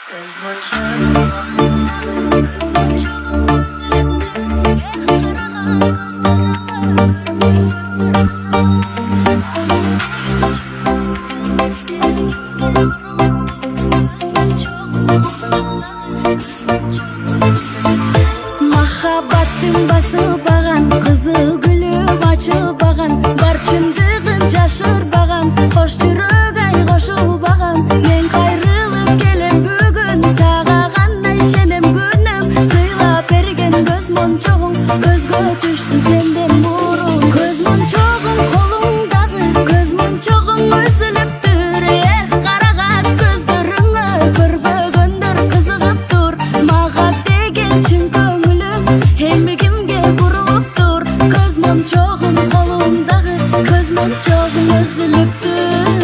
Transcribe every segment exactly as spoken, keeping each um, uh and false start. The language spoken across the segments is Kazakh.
Махаббаттың басылбаған, қызыл гүлім açылбаған, бар чындығын жашырбаған, қош жүрек ай қошылбаған. Мен қайрылып келем бүгін, саға қандай шенем күнім, сыйлап берген көз моншоғың, көзге түшсін сенден бұрын. Көз моншоғың қолыңдағы, көз моншоғың үзіліп тұр, ех қарағат көздеріңе көрбегендер қызығып тұр. Маға деген шын көңілің емегімге бұрылып тұр, көз моншоғың қолыңдағы, көз моншоғың үзіліп тұр.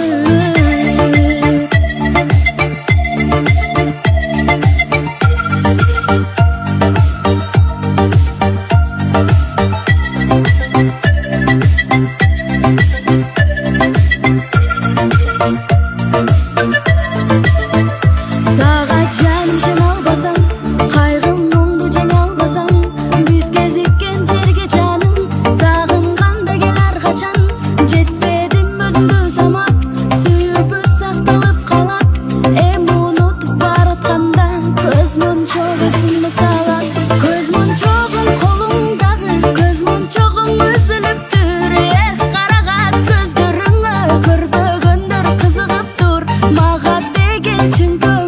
Саға жаным жеңе албасам, қайғым мұңды жеңе албасам, біз кезіккен жерге жаным, сағынғанда кел әрқашан. Жетпедім өзіңді самап, сүйіп сақталып қалат, эми ұнытып баратқанда көз моншоқ есіме салат. Көз моншоғың қолыңдағы, көз моншоғың үзіліп тұр, ех қарағат көздеріңе көрбегендер қызығып тұр. Маға деген шын